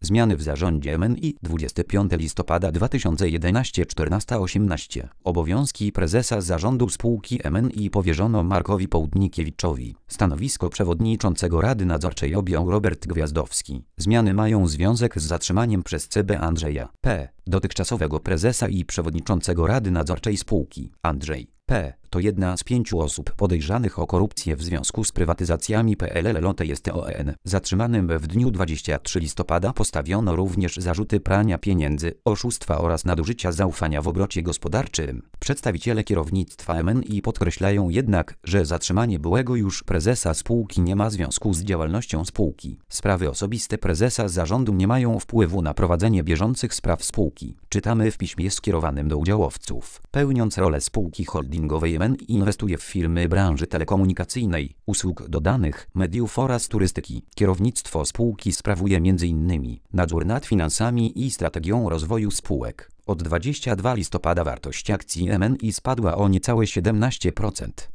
Zmiany w zarządzie MNI 25 listopada 2011 14:18. Obowiązki prezesa zarządu spółki MNI powierzono Markowi Południkiewiczowi. Stanowisko przewodniczącego Rady Nadzorczej objął Robert Gwiazdowski. Zmiany mają związek z zatrzymaniem przez CB Andrzeja P., dotychczasowego prezesa i przewodniczącego Rady Nadzorczej spółki. Andrzej P. to jedna z 5 osób podejrzanych o korupcję w związku z prywatyzacjami PLL Lotte jest ON. Zatrzymanym w dniu 23 listopada postawiono również zarzuty prania pieniędzy, oszustwa oraz nadużycia zaufania w obrocie gospodarczym. Przedstawiciele kierownictwa MNI podkreślają jednak, że zatrzymanie byłego już prezesa spółki nie ma związku z działalnością spółki. Sprawy osobiste prezesa zarządu nie mają wpływu na prowadzenie bieżących spraw spółki. Czytamy w piśmie skierowanym do udziałowców. Pełniąc rolę spółki holdingowej MNI inwestuje w firmy branży telekomunikacyjnej, usług dodanych, mediów oraz turystyki. Kierownictwo spółki sprawuje m.in. nadzór nad finansami i strategią rozwoju spółek. Od 22 listopada wartość akcji MNI spadła o niecałe 17%.